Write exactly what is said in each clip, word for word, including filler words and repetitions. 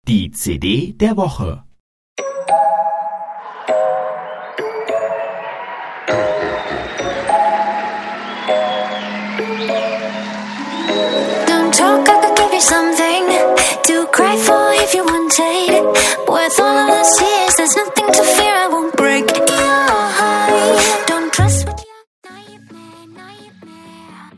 Die C D der Woche. Don't talk, I could give you something to cry for if you wanted. With all of the tears, there's nothing to fear, I won't break your heart. Don't trust what you nightmare, nightmare.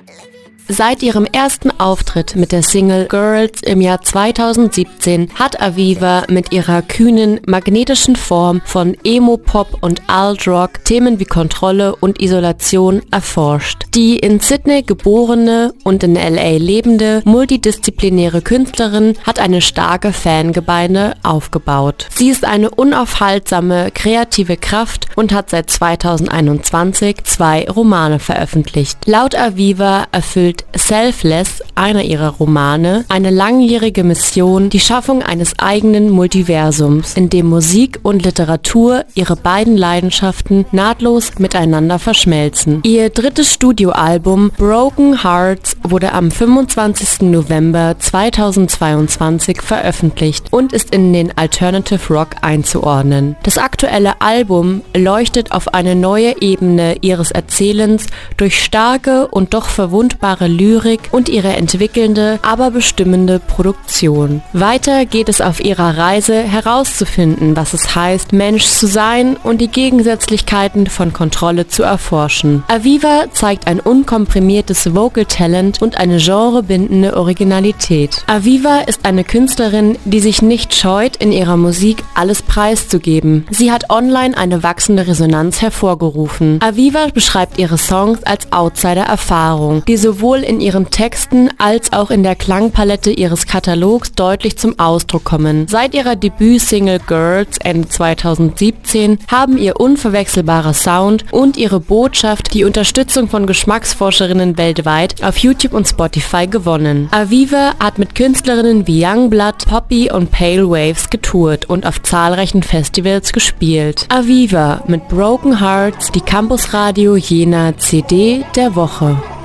Seit ihrem ersten Auftritt mit der Single Girls im Jahr zweitausendsiebzehn hat Aviva mit ihrer kühnen, magnetischen Form von Emo-Pop und Alt-Rock Themen wie Kontrolle und Isolation erforscht. Die in Sydney geborene und in L A lebende, multidisziplinäre Künstlerin hat eine starke Fangemeinde aufgebaut. Sie ist eine unaufhaltsame, kreative Kraft und hat seit zweitausendeinundzwanzig zwei Romane veröffentlicht. Laut Aviva erfüllt Selfless, einer ihrer Romane, eine langjährige Mission, die Schaffung eines eigenen Multiversums, in dem Musik und Literatur ihre beiden Leidenschaften nahtlos miteinander verschmelzen. Ihr drittes Studioalbum Broken Hearts wurde am fünfundzwanzigsten November zweitausendzweiundzwanzig veröffentlicht und ist in den Alternative Rock einzuordnen. Das aktuelle Album leuchtet auf eine neue Ebene ihres Erzählens durch starke und doch verwundbare Lyrik und ihre entwickelnde, aber bestimmende Produktion. Weiter geht es auf ihrer Reise herauszufinden, was es heißt, Mensch zu sein und die Gegensätzlichkeiten von Kontrolle zu erforschen. Aviva zeigt ein unkomprimiertes Vocal Talent und eine genrebindende Originalität. Aviva ist eine Künstlerin, die sich nicht scheut, in ihrer Musik alles preiszugeben. Sie hat online eine wachsende Resonanz hervorgerufen. Aviva beschreibt ihre Songs als Outsider-Erfahrung, die sowohl in ihren Texten als auch in der Klangpalette ihres Katalogs deutlich zum Ausdruck kommen. Seit ihrer Debütsingle Girls Ende zweitausendsiebzehn haben ihr unverwechselbarer Sound und ihre Botschaft die Unterstützung von Geschmacksforscherinnen weltweit auf YouTube und Spotify gewonnen. Aviva hat mit Künstlerinnen wie Youngblood, Poppy und Pale Waves getourt und auf zahlreichen Festivals gespielt. Aviva mit Broken Hearts, die Campus Radio Jena C D der Woche.